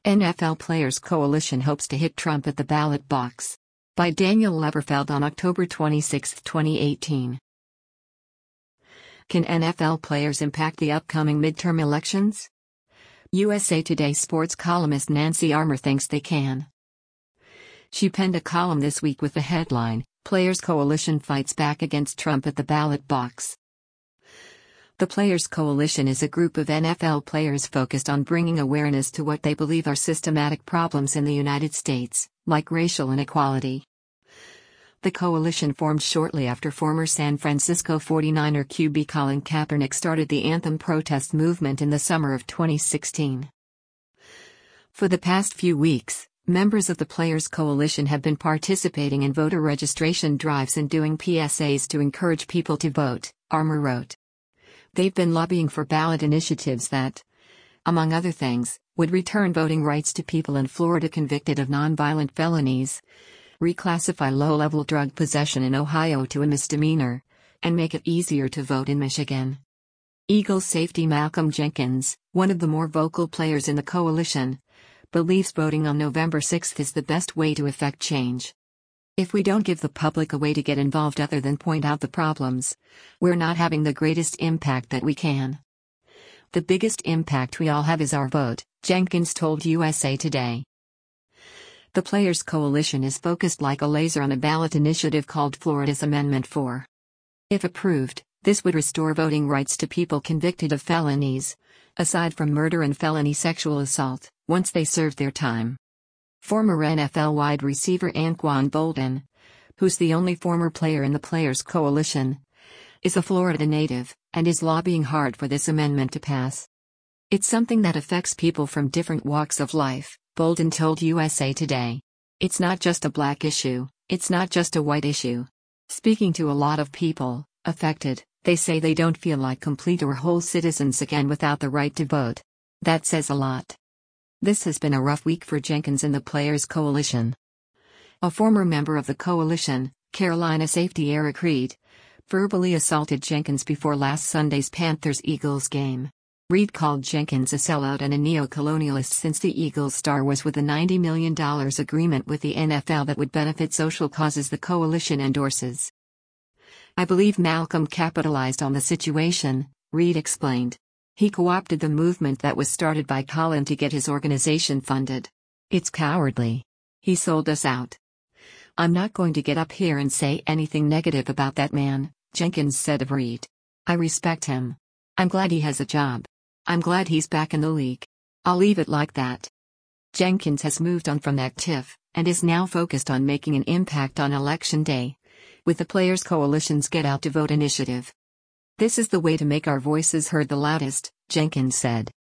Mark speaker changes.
Speaker 1: NFL Players Coalition hopes to hit Trump at the ballot box. By Daniel Leverfeld on October 26, 2018. Can NFL players impact the upcoming midterm elections? USA Today sports columnist Nancy Armour thinks they can. She penned a column this week with the headline, Players Coalition Fights Back Against Trump at the Ballot Box. The Players Coalition is a group of NFL players focused on bringing awareness to what they believe are systematic problems in the United States, like racial inequality. The coalition formed shortly after former San Francisco 49er QB Colin Kaepernick started the anthem protest movement in the summer of 2016. For the past few weeks, members of the Players Coalition have been participating in voter registration drives and doing PSAs to encourage people to vote, Armour wrote. They've been lobbying for ballot initiatives that, among other things, would return voting rights to people in Florida convicted of nonviolent felonies, reclassify low-level drug possession in Ohio to a misdemeanor, and make it easier to vote in Michigan. Eagles safety Malcolm Jenkins, one of the more vocal players in the coalition, believes voting on November 6 is the best way to effect change. If we don't give the public a way to get involved other than point out the problems, we're not having the greatest impact that we can. The biggest impact we all have is our vote, Jenkins told USA Today. The Players Coalition is focused like a laser on a ballot initiative called Florida's Amendment 4. If approved, this would restore voting rights to people convicted of felonies, aside from murder and felony sexual assault, once they served their time. Former NFL wide receiver Anquan Boldin, who's the only former player in the Players Coalition, is a Florida native, and is lobbying hard for this amendment to pass. It's something that affects people from different walks of life, Boldin told USA Today. It's not just a black issue, it's not just a white issue. Speaking to a lot of people affected, they say they don't feel like complete or whole citizens again without the right to vote. That says a lot. This has been a rough week for Jenkins and the Players Coalition. A former member of the coalition, Carolina safety Eric Reid, verbally assaulted Jenkins before last Sunday's Panthers-Eagles game. Reid called Jenkins a sellout and a neo-colonialist since the Eagles star was with a $90 million agreement with the NFL that would benefit social causes the coalition endorses. I believe Malcolm capitalized on the situation, Reid explained. He co-opted the movement that was started by Colin to get his organization funded. It's cowardly. He sold us out. I'm not going to get up here and say anything negative about that man, Jenkins said of Reid. I respect him. I'm glad he has a job. I'm glad he's back in the league. I'll leave it like that. Jenkins has moved on from that tiff, and is now focused on making an impact on Election Day, with the Players Coalition's Get Out to Vote initiative. This is the way to make our voices heard the loudest, Jenkins said.